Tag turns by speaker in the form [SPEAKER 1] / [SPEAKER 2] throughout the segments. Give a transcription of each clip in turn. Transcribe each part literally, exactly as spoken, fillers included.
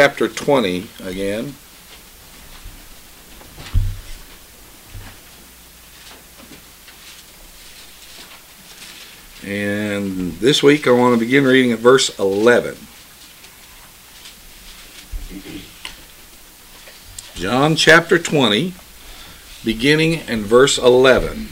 [SPEAKER 1] chapter twenty again. And this week I want to begin reading at verse eleven. John chapter twenty, beginning in verse eleven.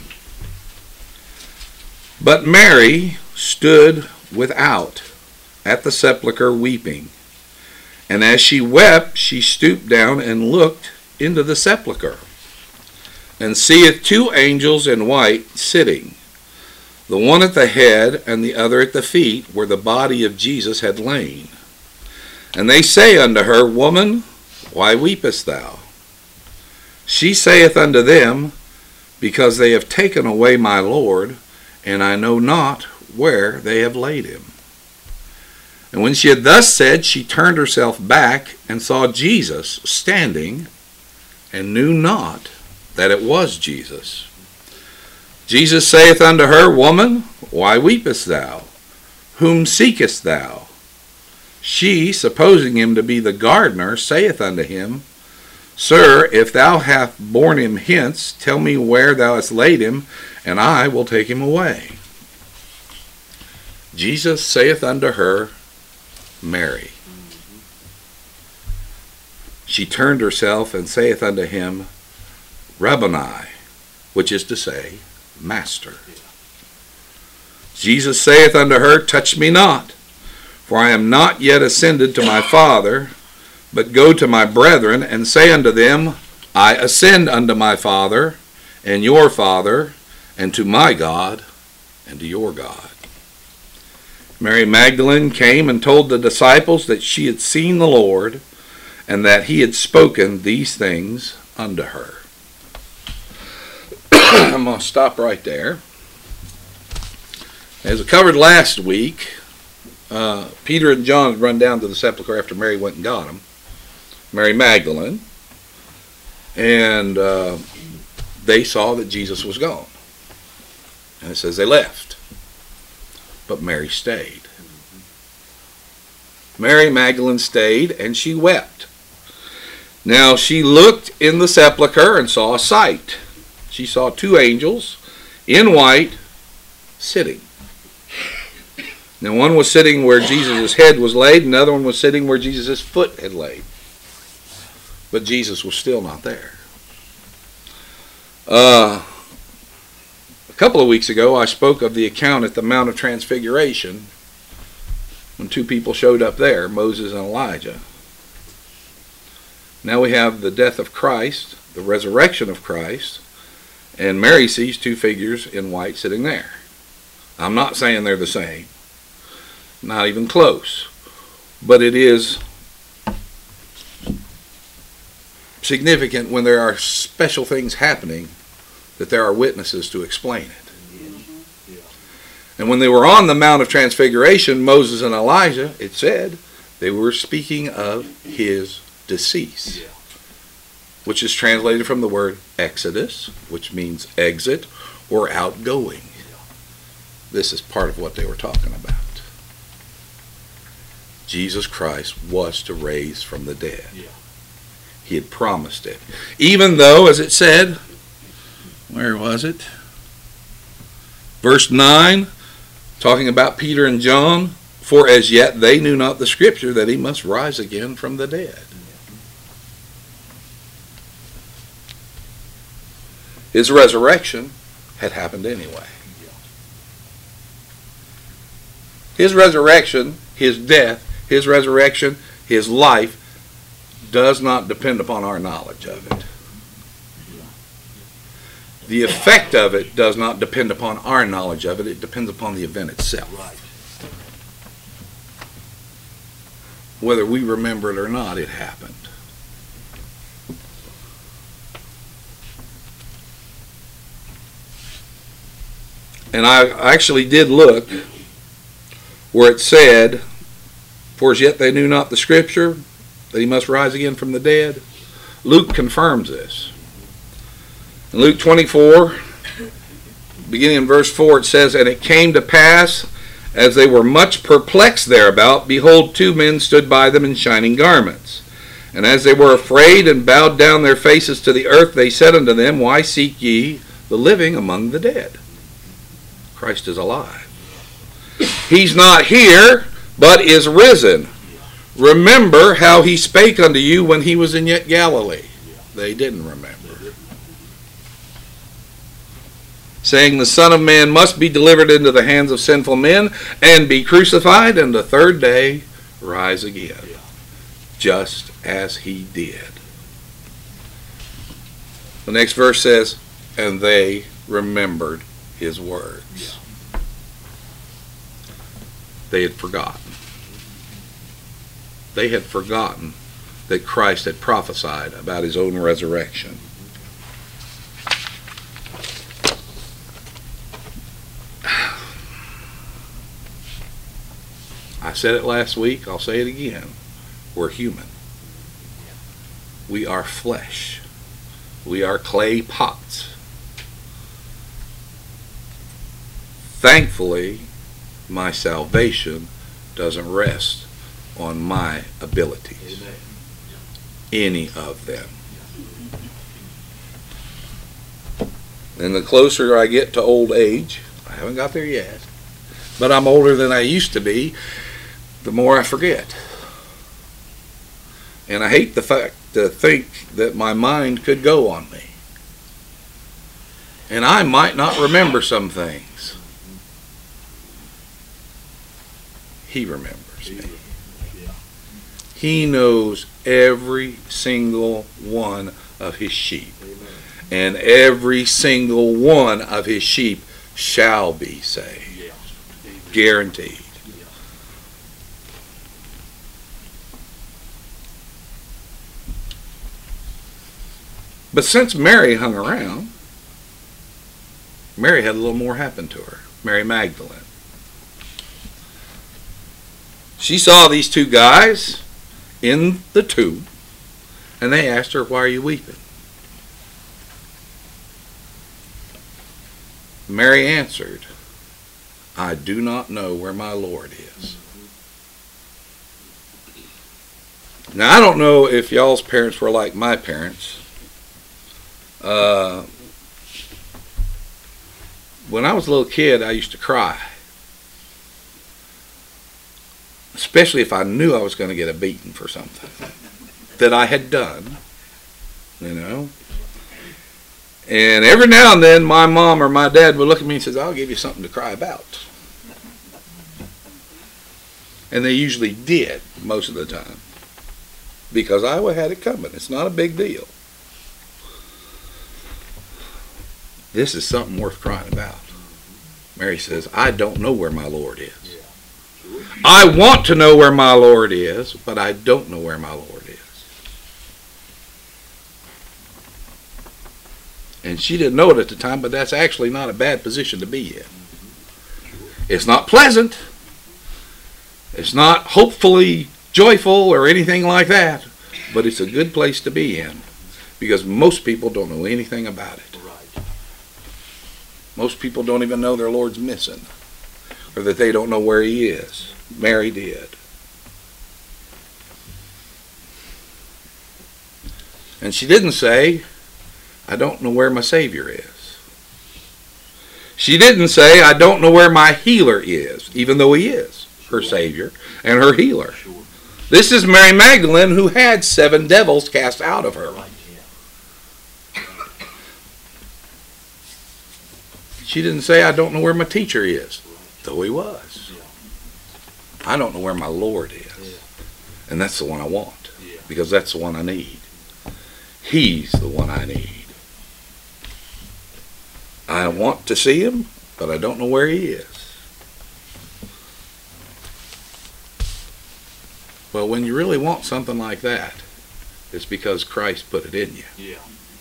[SPEAKER 1] But Mary stood without at the sepulchre weeping. And as she wept, she stooped down and looked into the sepulchre, and seeth two angels in white sitting, the one at the head and the other at the feet, where the body of Jesus had lain. And they say unto her, Woman, why weepest thou? She saith unto them, Because they have taken away my Lord, and I know not where they have laid him. And when she had thus said, she turned herself back and saw Jesus standing, and knew not that it was Jesus. Jesus saith unto her, Woman, why weepest thou? Whom seekest thou? She, supposing him to be the gardener, saith unto him, Sir, if thou hast borne him hence, tell me where thou hast laid him, and I will take him away. Jesus saith unto her, Mary. She turned herself and saith unto him, Rabboni, which is to say, Master. Jesus saith unto her, Touch me not, for I am not yet ascended to my Father, but go to my brethren, and say unto them, I ascend unto my Father, and your Father, and to my God, and to your God. Mary Magdalene came and told the disciples that she had seen the Lord, and that he had spoken these things unto her. I'm going to stop right there. As I covered last week, uh, Peter and John had run down to the sepulchre after Mary went and got him, Mary Magdalene, and uh, they saw that Jesus was gone. And it says they left. But Mary stayed. Mary Magdalene stayed, and she wept. Now she looked in the sepulchre and saw a sight. She saw two angels in white sitting. Now one was sitting where Jesus' head was laid, and another one was sitting where Jesus' foot had laid. But Jesus was still not there. Uh... A couple of weeks ago, I spoke of the account at the Mount of Transfiguration when two people showed up there, Moses and Elijah. Now we have the death of Christ, the resurrection of Christ, and Mary sees two figures in white sitting there. I'm not saying they're the same, not even close, but it is significant when there are special things happening that there are witnesses to explain it. Yeah. And when they were on the Mount of Transfiguration, Moses and Elijah, it said, they were speaking of his decease, yeah. which is translated from the word exodus, which means exit or outgoing. Yeah. This is part of what they were talking about. Jesus Christ was to raise from the dead. Yeah. He had promised it. Even though, as it said, where was it? Verse nine, talking about Peter and John, for as yet they knew not the scripture that he must rise again from the dead. His resurrection had happened anyway. His resurrection, his death, his resurrection, his life does not depend upon our knowledge of it. The effect of it does not depend upon our knowledge of it. It depends upon the event itself. Right. Whether we remember it or not, it happened. And I actually did look where it said, for as yet they knew not the scripture, that he must rise again from the dead. Luke confirms this. In Luke twenty-four, beginning in verse four, it says, And it came to pass, as they were much perplexed thereabout, behold, two men stood by them in shining garments. And as they were afraid and bowed down their faces to the earth, they said unto them, Why seek ye the living among the dead? Christ is alive. He's not here, but is risen. Remember how he spake unto you when he was in yet Galilee. They didn't remember. Saying, the Son of Man must be delivered into the hands of sinful men and be crucified, and the third day rise again. Just as he did. The next verse says, and they remembered his words. They had forgotten. They had forgotten that Christ had prophesied about his own resurrection. I said it last week, I'll say it again. We're human. We are flesh. We are clay pots. Thankfully, my salvation doesn't rest on my abilities. Any of them. And the closer I get to old age, I haven't got there yet, but I'm older than I used to be, the more I forget. And I hate the fact to think that my mind could go on me. And I might not remember some things. He remembers me. He knows every single one of his sheep. And every single one of his sheep shall be saved. Guaranteed. But since Mary hung around, Mary had a little more happen to her. Mary Magdalene. She saw these two guys in the tomb, and they asked her, why are you weeping? Mary answered, I do not know where my Lord is. Now, I don't know if y'all's parents were like my parents. Uh, when I was a little kid, I used to cry. Especially if I knew I was going to get a beating for something that I had done, you know. And every now and then, my mom or my dad would look at me and say, I'll give you something to cry about. And they usually did most of the time. Because I had it coming. It's not a big deal. This is something worth crying about. Mary says, I don't know where my Lord is. I want to know where my Lord is, but I don't know where my Lord is. And she didn't know it at the time, but that's actually not a bad position to be in. It's not pleasant. It's not hopefully joyful or anything like that, but it's a good place to be in because most people don't know anything about it. Most people don't even know their Lord's missing or that they don't know where he is. Mary did. And she didn't say, I don't know where my Savior is. She didn't say, I don't know where my healer is, even though he is her Savior and her healer. This is Mary Magdalene who had seven devils cast out of her. She didn't say, I don't know where my teacher is, though he was. I don't know where my Lord is. And that's the one I want, because that's the one I need. He's the one I need. I want to see him, but I don't know where he is. Well, when you really want something like that, it's because Christ put it in you.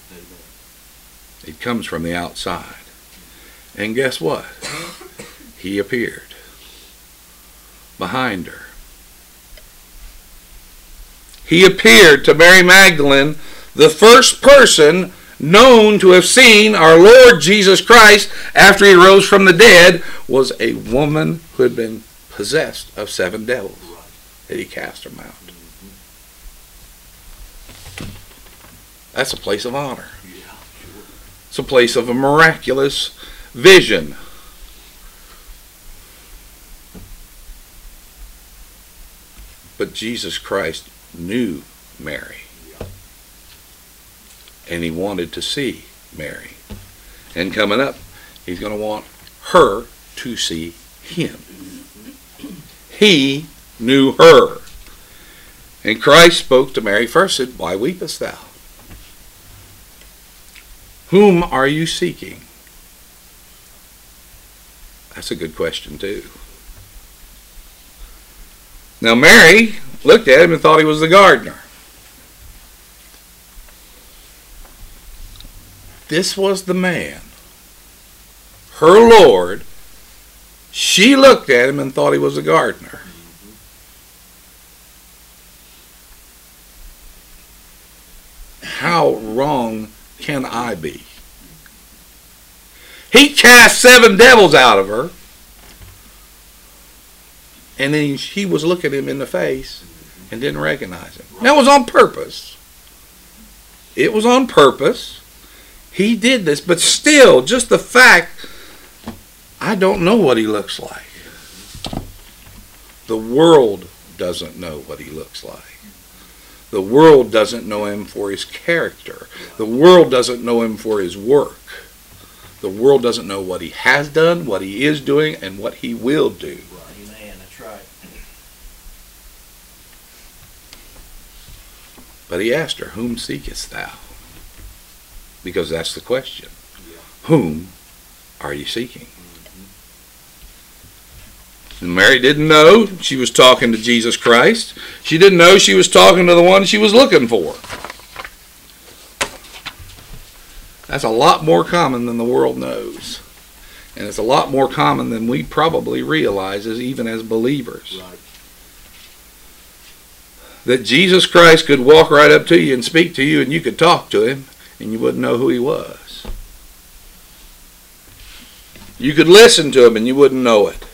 [SPEAKER 1] It comes from the outside. And guess what? He appeared behind her. He appeared to Mary Magdalene, the first person known to have seen our Lord Jesus Christ after he rose from the dead, was a woman who had been possessed of seven devils, that he cast them out. That's a place of honor. It's a place of a miraculous vision. But Jesus Christ knew Mary. And he wanted to see Mary. And coming up, he's going to want her to see him. He knew her. And Christ spoke to Mary first, said, "Why weepest thou? Whom are you seeking?" That's a good question too. Now Mary looked at him and thought he was the gardener. This was the man, her Lord. She looked at him and thought he was a gardener. How wrong can I be? He cast seven devils out of her. And then he was looking him in the face and didn't recognize him. That was on purpose. It was on purpose. He did this, but still, just the fact, I don't know what he looks like. The world doesn't know what he looks like. The world doesn't know him for his character. The world doesn't know him for his work. The world doesn't know what he has done, what he is doing, and what he will do.
[SPEAKER 2] Amen. That's right.
[SPEAKER 1] But he asked her, "Whom seekest thou?" Because that's the question. Yeah. Whom are you seeking? Mm-hmm. And Mary didn't know she was talking to Jesus Christ. She didn't know she was talking to the one she was looking for. That's a lot more common than the world knows. And it's a lot more common than we probably realize as even as believers. Right. That Jesus Christ could walk right up to you and speak to you and you could talk to him and you wouldn't know who he was. You could listen to him and you wouldn't know it.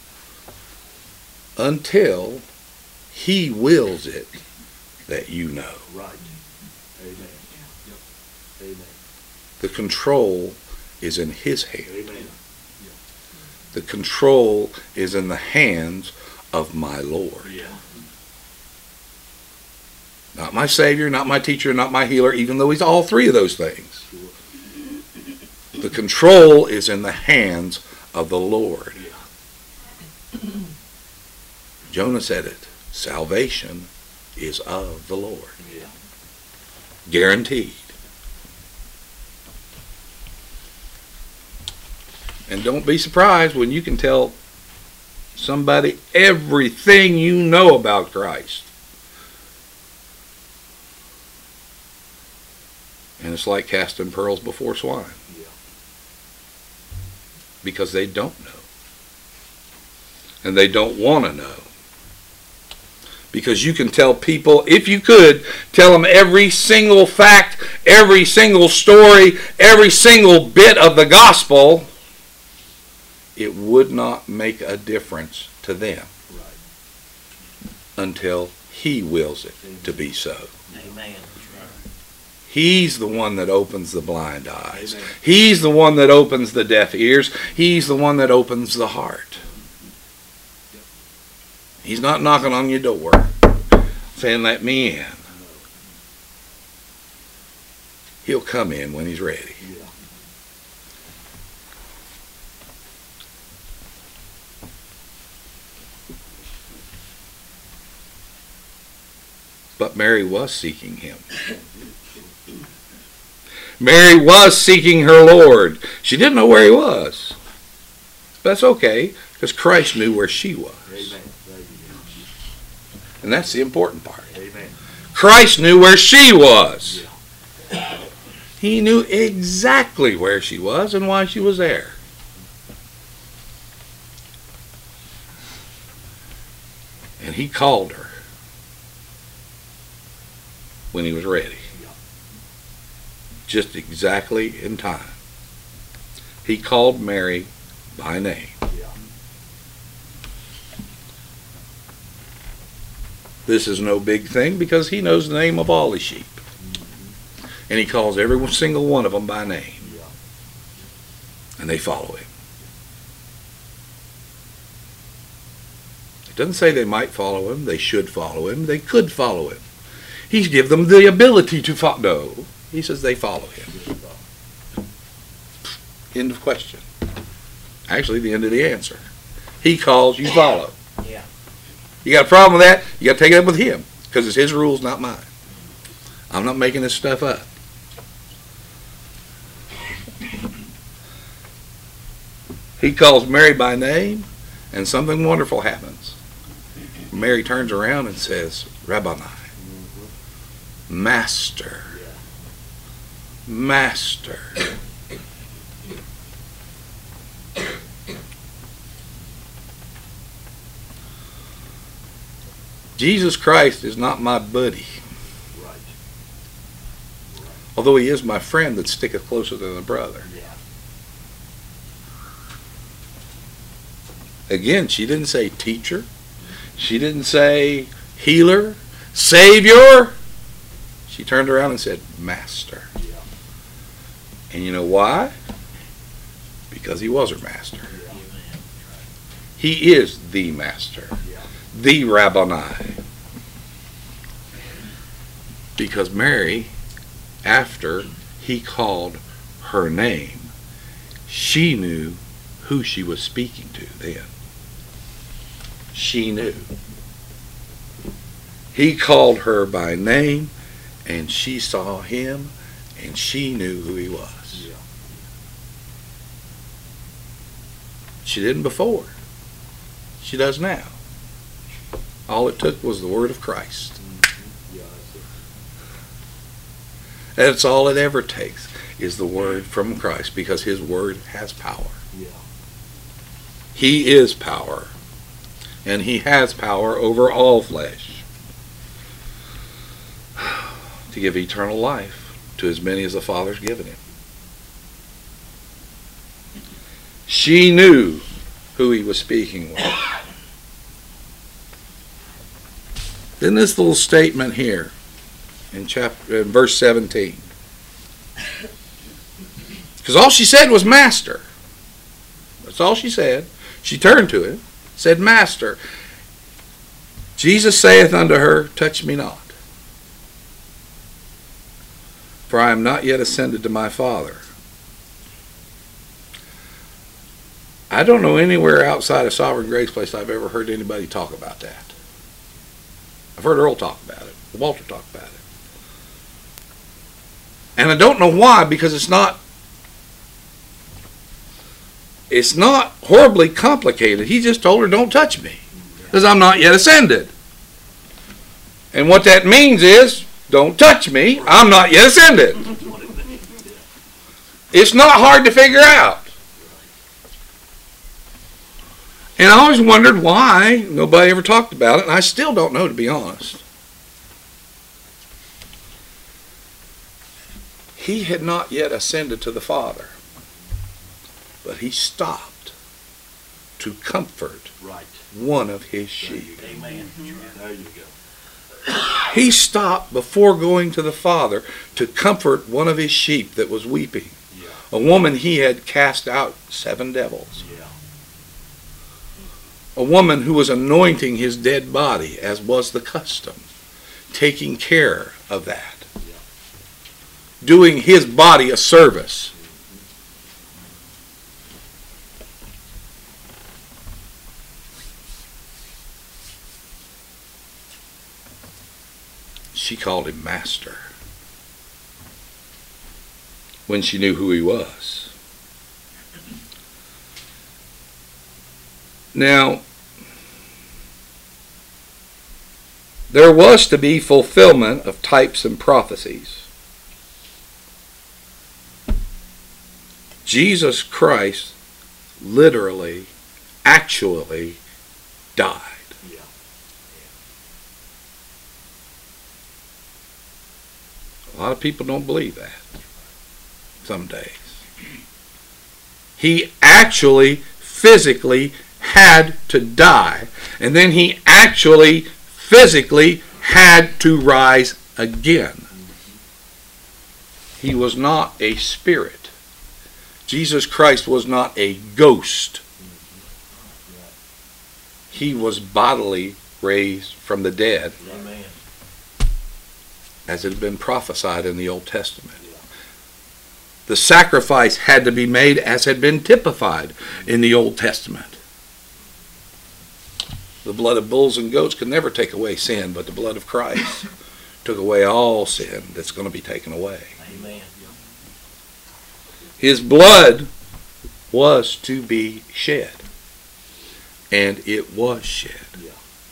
[SPEAKER 1] Until he wills it that you know.
[SPEAKER 2] Right. Amen. Amen.
[SPEAKER 1] The control is in his hand.
[SPEAKER 2] Amen.
[SPEAKER 1] The control is in the hands of my Lord.
[SPEAKER 2] Yeah.
[SPEAKER 1] Not my Savior, not my teacher, not my healer, even though he's all three of those things. The control is in the hands of the Lord. Yeah. Jonah said it. Salvation is of the Lord.
[SPEAKER 2] Yeah.
[SPEAKER 1] Guaranteed. And don't be surprised when you can tell somebody everything you know about Christ. And it's like casting pearls before swine.
[SPEAKER 2] Yeah.
[SPEAKER 1] Because they don't know. And they don't want to know. Because you can tell people, if you could, tell them every single fact, every single story, every single bit of the gospel, it would not make a difference to them.
[SPEAKER 2] Right.
[SPEAKER 1] Until he wills it Amen. To be so.
[SPEAKER 2] Amen.
[SPEAKER 1] He's the one that opens the blind eyes.
[SPEAKER 2] Amen.
[SPEAKER 1] He's the one that opens the deaf ears. He's the one that opens the heart. He's not knocking on your door saying, "Let me in." He'll come in when he's ready.
[SPEAKER 2] Yeah.
[SPEAKER 1] But Mary was seeking him. Mary was seeking her Lord. She didn't know where he was. That's okay, because Christ knew where she was.
[SPEAKER 2] Amen.
[SPEAKER 1] And that's the important part.
[SPEAKER 2] Amen.
[SPEAKER 1] Christ knew where she was. Yeah. He knew exactly where she was and why she was there. And he called her when he was ready. Yeah. Just exactly in time. He called Mary by name.
[SPEAKER 2] Yeah.
[SPEAKER 1] This is no big thing because he knows the name of all his sheep. And he calls every single one of them by name.
[SPEAKER 2] Yeah.
[SPEAKER 1] And they follow him. It doesn't say they might follow him. They should follow him. They could follow him. He's given them the ability to follow. No. He says they follow him. End of question. Actually, the end of the answer. He calls, you follow.
[SPEAKER 2] Yeah.
[SPEAKER 1] You got a problem with that? You got to take it up with him. Because it's his rules, not mine. I'm not making this stuff up. He calls Mary by name, and something wonderful happens. Mary turns around and says, Rabboni, Master, Master. Jesus Christ is not my buddy.
[SPEAKER 2] Right. Right.
[SPEAKER 1] Although he is my friend that sticketh closer than a brother.
[SPEAKER 2] Yeah.
[SPEAKER 1] Again, she didn't say teacher. She didn't say healer, savior. She turned around and said, Master.
[SPEAKER 2] Yeah.
[SPEAKER 1] And you know why? Because he was her master.
[SPEAKER 2] Yeah.
[SPEAKER 1] He is the master.
[SPEAKER 2] Yeah.
[SPEAKER 1] The Rabboni. Because Mary, after he called her name, she knew who she was speaking to then. She knew. He called her by name, and she saw him, and she knew who he was.
[SPEAKER 2] Yeah.
[SPEAKER 1] She didn't before. She does now. All it took was the word of Christ.
[SPEAKER 2] Mm-hmm. Yeah, that's it.
[SPEAKER 1] That's all it ever takes, is the word from Christ, because his word has power.
[SPEAKER 2] Yeah.
[SPEAKER 1] He is power, and he has power over all flesh to give eternal life to as many as the Father's given him. She knew who he was speaking with. Then this little statement here in chapter in verse seventeen. Because all she said was Master. That's all she said. She turned to him, said, Master. Jesus saith unto her, Touch me not, for I am not yet ascended to my Father. I don't know anywhere outside of Sovereign Grace Place I've ever heard anybody talk about that. I've heard Earl talk about it, Walter talk about it. And I don't know why, because it's not it's not horribly complicated. He just told her, don't touch me, because I'm not yet ascended. And what that means is, don't touch me, I'm not yet ascended. It's not hard to figure out. And I always wondered why nobody ever talked about it, and I still don't know, to be honest. He had not yet ascended to the Father, but he stopped to comfort
[SPEAKER 2] Right.
[SPEAKER 1] one of his sheep.
[SPEAKER 2] Amen. There you go.
[SPEAKER 1] He stopped before going to the Father to comfort one of his sheep that was weeping.
[SPEAKER 2] Yeah.
[SPEAKER 1] A woman he had cast out seven devils.
[SPEAKER 2] Yeah.
[SPEAKER 1] A woman who was anointing his dead body, as was the custom, taking care of that,
[SPEAKER 2] Yeah.
[SPEAKER 1] doing his body a service. She called him Master when she knew who he was. Now, there was to be fulfillment of types and prophecies. Jesus Christ literally, actually died.
[SPEAKER 2] Yeah.
[SPEAKER 1] A lot of people don't believe that some days. He actually, physically had to die, and then he actually, physically had to rise again. He was not a spirit. Jesus Christ was not a ghost. He was bodily raised from the dead,
[SPEAKER 2] Amen.
[SPEAKER 1] as it had been prophesied in the Old Testament. The sacrifice had to be made as had been typified in the Old Testament. The blood of bulls and goats could never take away sin, but the blood of Christ took away all sin that's going to be taken away.
[SPEAKER 2] Amen.
[SPEAKER 1] His blood was to be shed, and it was shed.
[SPEAKER 2] Yeah.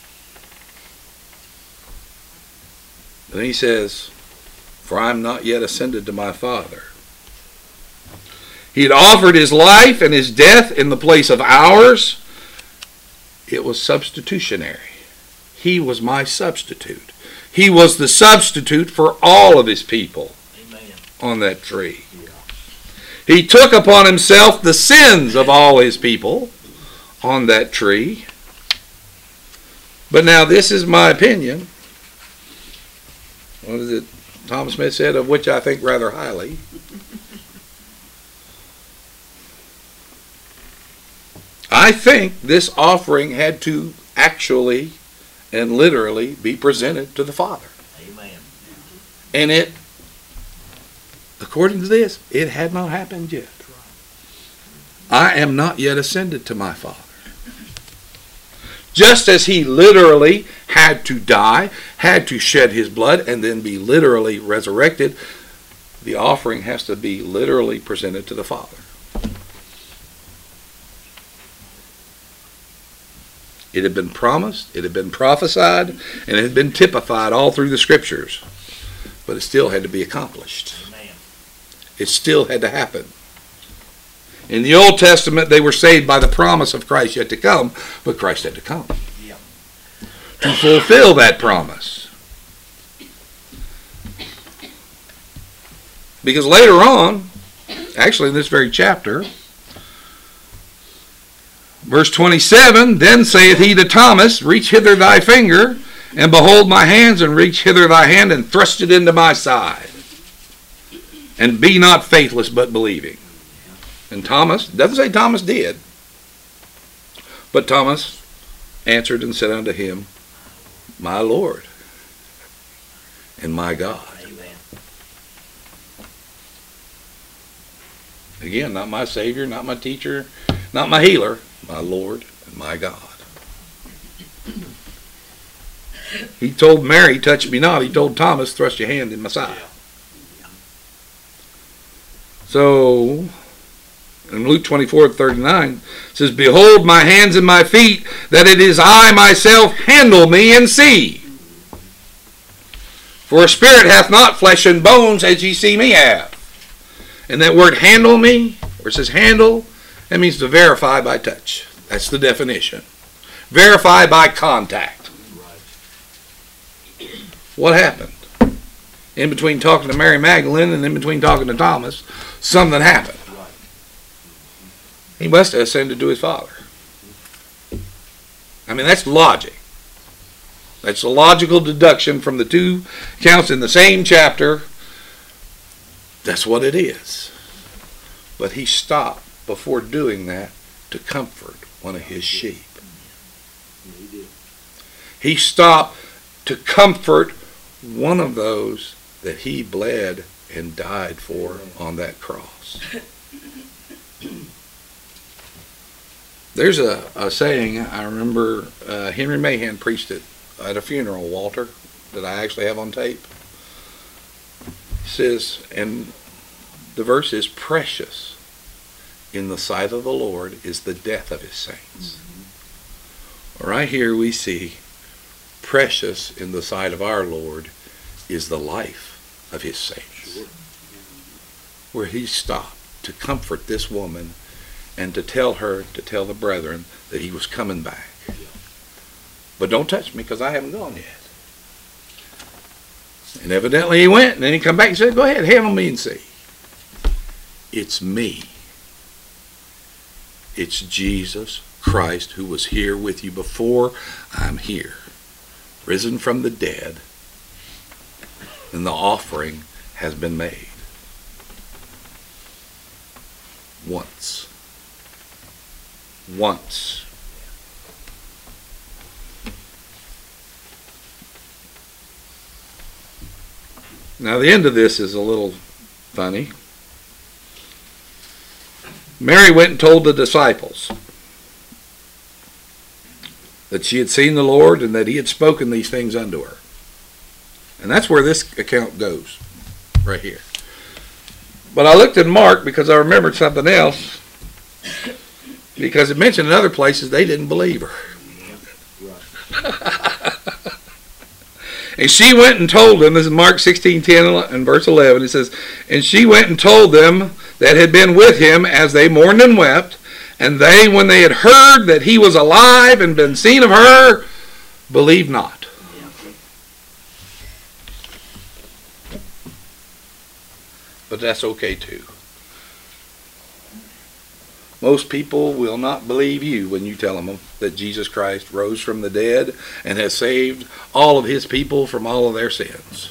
[SPEAKER 1] And then he says, for I am not yet ascended to my Father. He had offered his life and his death in the place of ours. It was substitutionary. He was my substitute. He was the substitute for all of his people.
[SPEAKER 2] Amen.
[SPEAKER 1] On that tree.
[SPEAKER 2] Yeah.
[SPEAKER 1] He took upon himself the sins of all his people on that tree. But now this is my opinion. What is it Thomas Smith said, of which I think rather highly. I think this offering had to actually and literally be presented to the Father.
[SPEAKER 2] Amen.
[SPEAKER 1] And it, according to this, it had not happened yet. I am not yet ascended to my Father. Just as he literally had to die, had to shed his blood, and then be literally resurrected, the offering has to be literally presented to the Father. It had been promised, it had been prophesied, and it had been typified all through the Scriptures. But it still had to be accomplished.
[SPEAKER 2] Amen.
[SPEAKER 1] It still had to happen. In the Old Testament, they were saved by the promise of Christ yet to come, but Christ had to come
[SPEAKER 2] Yeah.
[SPEAKER 1] to fulfill that promise. Because later on, actually in this very chapter, verse twenty-seven, then saith he to Thomas, reach hither thy finger, and behold my hands, and reach hither thy hand, and thrust it into my side. And be not faithless, but believing. And Thomas, doesn't say Thomas did, but Thomas answered and said unto him, my Lord and my God.
[SPEAKER 2] Amen.
[SPEAKER 1] Again, not my Savior, not my teacher, not my healer, my Lord and my God. He told Mary, touch me not. He told Thomas, thrust your hand in my side. So, in Luke twenty-four thirty-nine, it says, behold my hands and my feet, that it is I myself, handle me and see. For a spirit hath not flesh and bones, as ye see me have. And that word handle me, where it says handle, that means to verify by touch. That's the definition. Verify by contact. What happened? In between talking to Mary Magdalene and in between talking to Thomas, something happened. He must have ascended to his Father. I mean, that's logic. That's a logical deduction from the two accounts in the same chapter. That's what it is. But he stopped before doing that to comfort one of his sheep. He stopped to comfort one of those that he bled and died for on that cross. There's a, a saying, I remember uh, Henry Mahan preached it at a funeral, Walter, that I actually have on tape. He says, and the verse is, precious in the sight of the Lord is the death of his saints. Mm-hmm. Right here we see, precious in the sight of our Lord is the life of his saints. Sure. Where he stopped to comfort this woman and to tell her, to tell the brethren that he was coming back. Yeah. But don't touch me because I haven't gone yet. And evidently he went, and then he come back and said, go ahead, handle me and see. It's me. It's Jesus Christ who was here with you before I'm here. Risen from the dead, and the offering has been made. once. Once. Now the end of this is a little funny. Mary went and told the disciples that she had seen the Lord and that he had spoken these things unto her. And that's where this account goes, right here. But I looked at Mark because I remembered something else, because it mentioned in other places they didn't believe her. And she went and told them, this is Mark sixteen ten and verse eleven, it says, and she went and told them that had been with him as they mourned and wept, and they, when they had heard that he was alive and been seen of her, believed not. But that's okay too. Most people will not believe you when you tell them that Jesus Christ rose from the dead and has saved all of his people from all of their sins.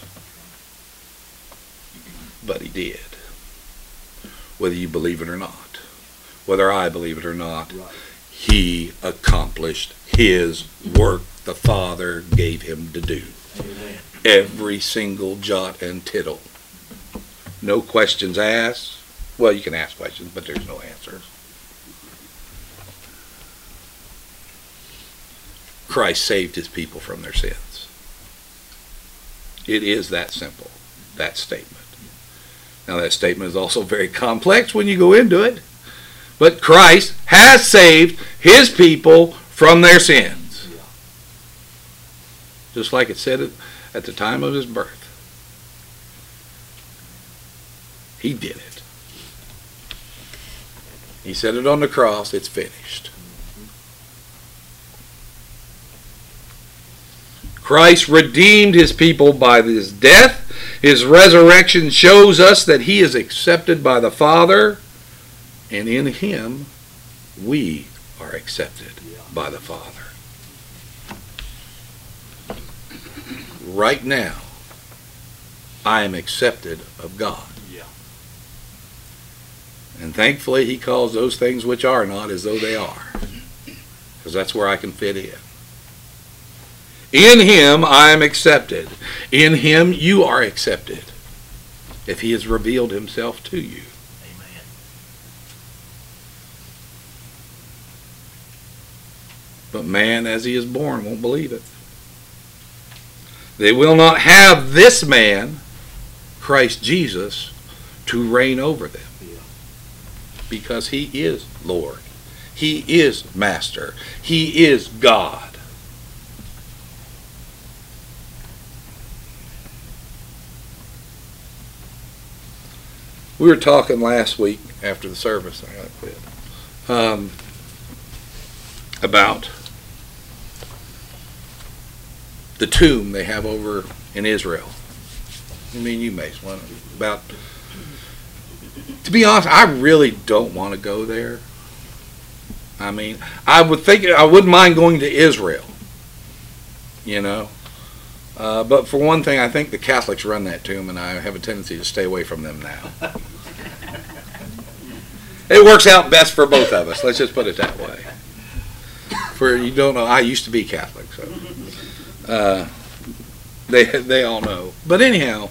[SPEAKER 1] But he did. Whether you believe it or not. Whether I believe it or not. Right. He accomplished his work the Father gave him to do. Amen. Every single jot and tittle. No questions asked. Well, you can ask questions, but there's no answers. Christ saved his people from their sins. It is that simple, that statement. Now that statement is also very complex when you go into it, but Christ has saved his people from their sins. Just like it said at the time of his birth. He did it. He said it on the cross, it's finished. Christ redeemed his people by his death. His resurrection shows us that he is accepted by the Father, and in him we are accepted by the Father. Right now, I am accepted of God. And thankfully he calls those things which are not as though they are. Because that's where I can fit in. In him I am accepted. In him you are accepted. If he has revealed himself to you. Amen. But man, as he is born, won't believe it. They will not have this man, Christ Jesus, to reign over them. Because he is Lord. He is Master. He is God. We were talking last week after the service, I gotta quit, um, about the tomb they have over in Israel. I mean, you may want about. To be honest, I really don't want to go there. I mean, I would think I wouldn't mind going to Israel, you know. Uh, but for one thing, I think the Catholics run that tomb, and I have a tendency to stay away from them now. It works out best for both of us. Let's just put it that way. For you don't know, I used to be Catholic, so uh, they they all know. But anyhow.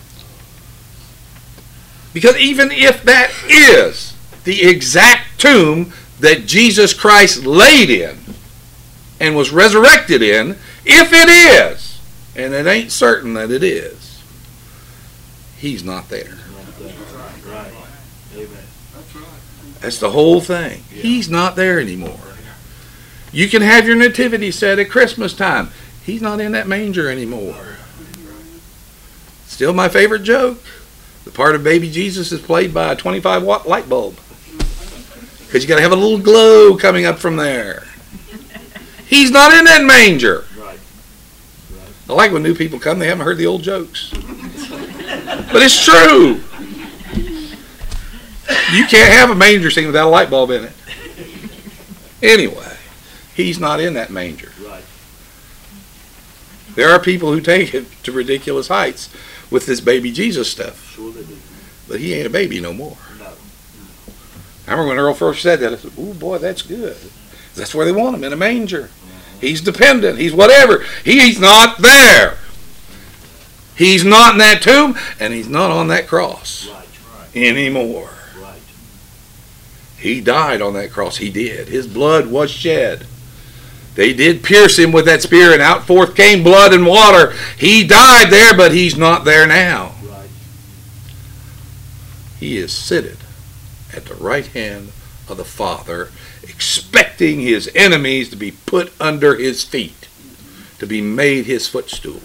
[SPEAKER 1] Because even if that is the exact tomb that Jesus Christ laid in and was resurrected in, if it is, and it ain't certain that it is, he's not there. That's the whole thing. He's not there anymore. You can have your nativity set at Christmas time. He's not in that manger anymore. Still my favorite joke. The part of baby Jesus is played by a twenty-five watt light bulb. Because you got to have a little glow coming up from there. He's not in that manger. Right. Right. I like when new people come, they haven't heard the old jokes. But it's true. You can't have a manger scene without a light bulb in it. Anyway, he's not in that manger. Right. There are people who take it to ridiculous heights with this baby Jesus stuff. Sure they do. But he ain't a baby no more. No. I remember when Earl first said that, I said, "Ooh, boy, that's good." That's where they want him, in a manger. He's dependent. He's whatever. He's not there. He's not in that tomb, and he's not on that cross
[SPEAKER 2] Right. Right.
[SPEAKER 1] anymore.
[SPEAKER 2] Right.
[SPEAKER 1] He died on that cross. He did. His blood was shed. They did pierce him with that spear, and out forth came blood and water. He died there, but he's not there now.
[SPEAKER 2] Right.
[SPEAKER 1] He is seated at the right hand of the Father, expecting his enemies to be put under his feet, to be made his footstool.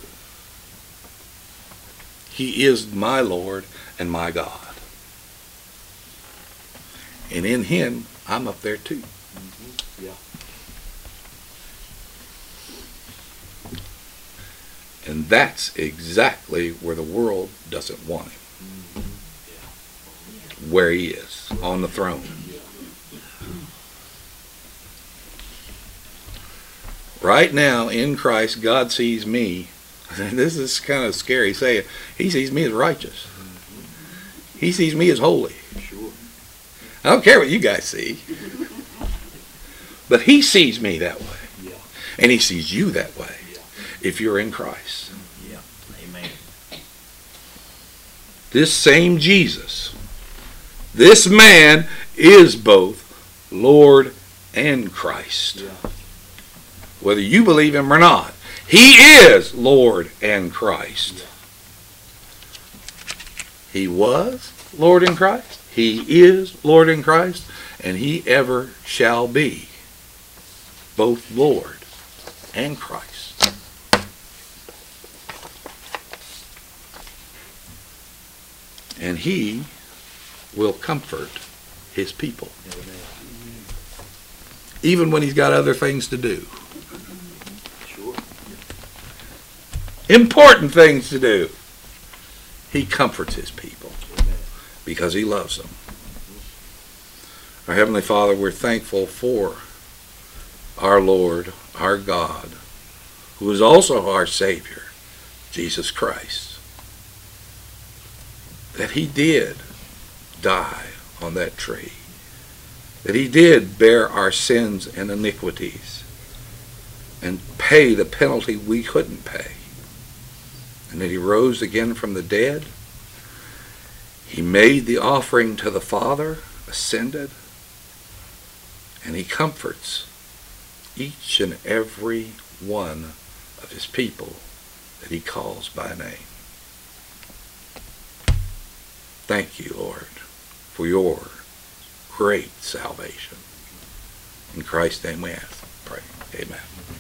[SPEAKER 1] He is my Lord and my God. And in him, I'm up there too.
[SPEAKER 2] Mm-hmm. Yeah.
[SPEAKER 1] And that's exactly where the world doesn't want him.
[SPEAKER 2] Mm-hmm.
[SPEAKER 1] Where he is, on the throne.
[SPEAKER 2] Yeah.
[SPEAKER 1] Right now, in Christ, God sees me. This is kind of scary saying. He sees me as righteous. He sees me as holy.
[SPEAKER 2] Sure.
[SPEAKER 1] I don't care what you guys see. But he sees me that way.
[SPEAKER 2] Yeah.
[SPEAKER 1] And he sees you that way.
[SPEAKER 2] Yeah.
[SPEAKER 1] If you're in Christ.
[SPEAKER 2] Yeah. Amen.
[SPEAKER 1] This same Jesus, this man is both Lord and Christ.
[SPEAKER 2] Yeah.
[SPEAKER 1] Whether you believe him or not, he is Lord and Christ.
[SPEAKER 2] Yeah.
[SPEAKER 1] He was Lord in Christ. He is Lord in Christ. And he ever shall be both Lord and Christ. And he will comfort his people.
[SPEAKER 2] Amen.
[SPEAKER 1] Even when he's got other things to do.
[SPEAKER 2] Sure.
[SPEAKER 1] Important things to do. He comforts his people
[SPEAKER 2] Amen.
[SPEAKER 1] because he loves them. Our Heavenly Father, we're thankful for our Lord, our God, who is also our Savior, Jesus Christ. That he did die on that tree. That he did bear our sins and iniquities and pay the penalty we couldn't pay. And that he rose again from the dead. He made the offering to the Father, ascended, and he comforts each and every one of his people that he calls by name. Thank you, Lord, for your great salvation. In Christ's name we ask, pray. Amen.